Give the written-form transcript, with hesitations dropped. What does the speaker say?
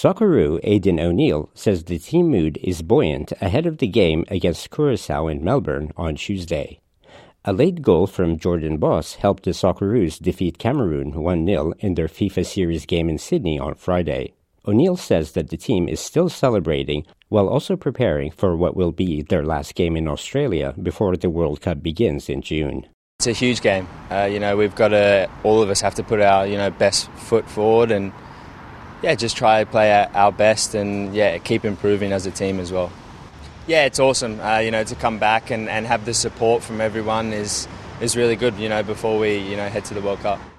Socceroo Aidan O'Neill says the team mood is buoyant ahead of the game against Curaçao in Melbourne on Tuesday. A late goal from Jordan Boss helped the Socceroos defeat Cameroon 1-0 in their FIFA Series game in Sydney on Friday. O'Neill says that the team is still celebrating while also preparing for what will be their last game in Australia before the World Cup begins in June. It's a huge game. We've got to, all of us have to put our, best foot forward and, just try to play our best and, keep improving as a team as well. Yeah, it's awesome. To come back and have the support from everyone is really good, before we, head to the World Cup.